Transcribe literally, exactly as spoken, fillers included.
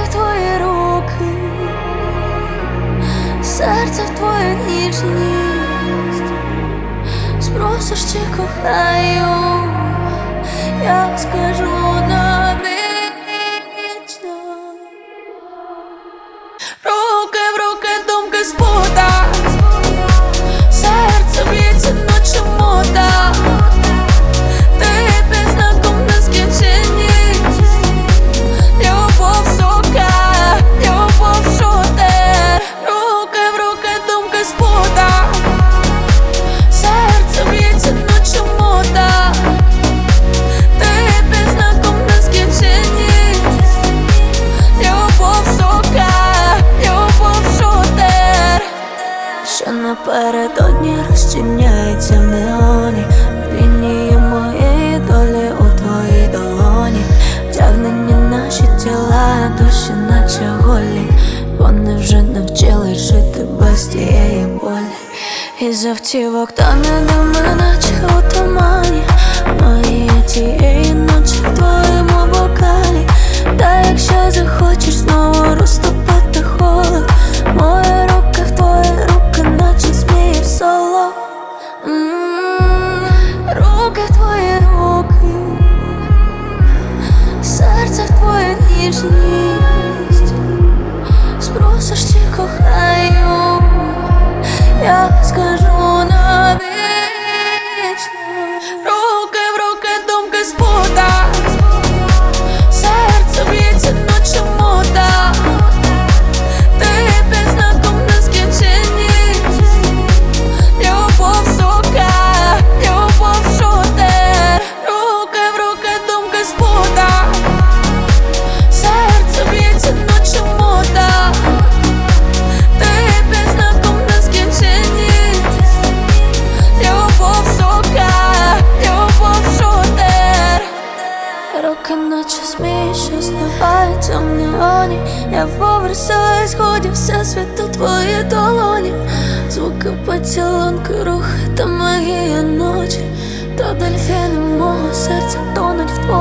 в твої руки, серце в твою ніжність. Спросиш, чи кохаю, я скажу навічно. Руки в руки, думки спута, серце б'ється, наче мода. Ти під знаком нескінченність. Любов сука, любов шутер. Руки в руки, думки спута, серце б'ється, наче мода. Ти під знаком нескінченність. Любов сука, любов шутер. Що напередодні розчиняється в неоні. Лінії моєї долі у твоїй долоні. Втягнені наші тіла, душі наче голі. Вони вже навчились жити без тієї болі. Із автівок тане дими, наче у тумані. Мої тієї ночі в твоєму бокалі. Та якщо захочеш знову розтопити холод, мої руки в твої руки, наче змії в соло. М-м-м, руки в твої руки, серце в твою ніжність. Спросиш, чи кохаю, я скажу навічно. Руки в руки, думки спута, серце б'ється, наче мода. Ти під знаком нескінченність. Любов сука, любов шутер. Руки в руки, думки спута, серце б'ється, наче мода. Ти під знаком нескінченність. Любов сука, любов шутер. Руки наче змії, що зливаються в неоні. Я поверсаю сходів, все світ у твої долоні. Звуки поцілунки, рухи та магія ночі. Та дельфіни мого серця тонуть в твоїй